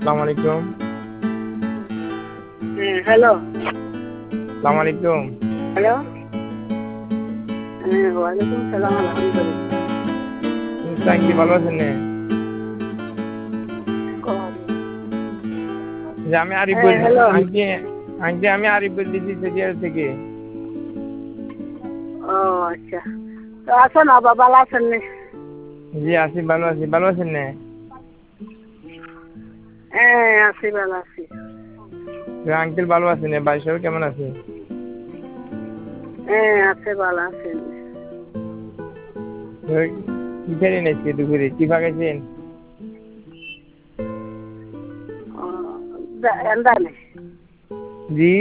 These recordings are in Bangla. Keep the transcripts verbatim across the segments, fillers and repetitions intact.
আসসালামু আলাইকুম। হ্যাঁ হ্যালো। আসসালামু আলাইকুম। হ্যালো। হ্যাঁ ওয়ালাইকুম সালাম আলহামদুলিল্লাহ। আঙ্টি ভালো আছেন নে? যে আমি আরিফ হ্যাঁ বলছি হ্যালো। আঙ্টি আঙ্টি আমি আরিফ বলতেছি সেটিয়ার থেকে। ও আচ্ছা, তো আছেন আবা ভালো আছেন নে? জি আছি, ভালো আছি। ভালো আছেন নে? হ্যাঁ আছি, ভালো আছি। আঙ্কেল ভালো আছেন নে? বাড়ির সবাই কেমন আছে? হ্যাঁ আছে, ভালো আছেন। কি খেলেন আজকে দুপুরে? কি পাকাইছেন? ও എന്താണ്? জি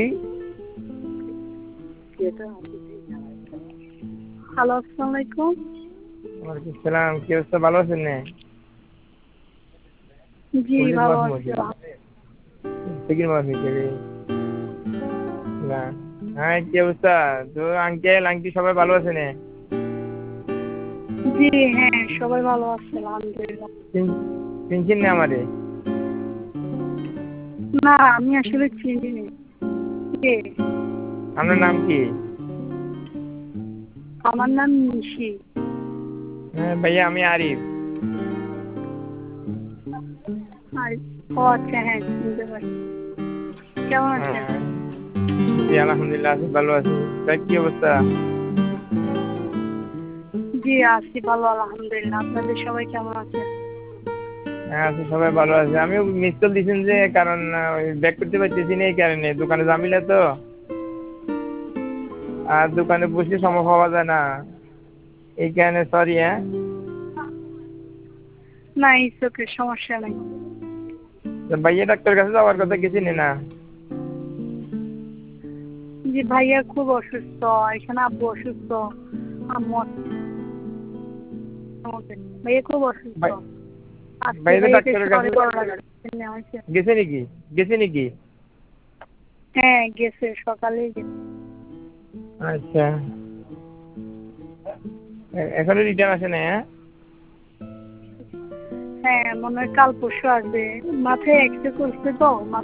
হ্যালো, আসসালামু আলাইকুম। ওয়ালাইকুম সালাম। কি অবস্থা, ভালো আছেন নে? জি ভালো আছি। সিকির মাসি থেকে না। হ্যাঁ কি অবস্থা? তো আঙ্কেল আন্টি সবাই ভালো আছে নে? জি হ্যাঁ সবাই ভালো আছে আলহামদুলিল্লাহ। চিনছেন না আমারে? না আমি আসলে চিনি নি। কে? আপনার নাম কি? আমার নাম নিশি। হ্যাঁ ভাইয়া আমি আরিফ। আর ও আচ্ছা, হ্যাঁ চিনতে পারছি। কেমন আছেন? হ্যাঁ জি আলহামদুলিল্লাহ আছি, ভালো আছি। তা কি অবস্থা? জি আছি ভালো আলহামদুলিল্লাহ। আপনাদের সবাই কেমন আছে? হ্যাঁ আছি, সবাই ভালো আছে। আমিও মিস কল দিয়েছেন যে, কারণ ব্যাক করতে পারতেছি না এই কারণে, দোকানে ঝামেলা তো, আর দোকানে বসে সময় পাওয়া যায় না, এই কারণে সরি। হ্যাঁ না ইটস ওকে, সমস্যা নাই। তো ভাইয়া ডাক্তার কাছে যাওয়ার কথা গেছেন না? জি ভাইয়া খুব অসুস্থ, এখানে আব্বু অসুস্থ, আম্মু অসুস্থ। ভাইয়া খুব অসুস্থ। ভাই আজকে ভাইয়া তো ভাইয়াকে ডাক্তারের কাছে শহরে বড় নেওয়া হয়েছে। গেছে নাকি? গেছে নাকি? হ্যাঁ গেছে, সকালেই গেছে। আচ্ছা, এ- এখনো রিটার্ন আসে না? হ্যাঁ হ্যাঁ মনে হয় কাল পরশু আসবে। মাথায় এক্সরে করছে তো।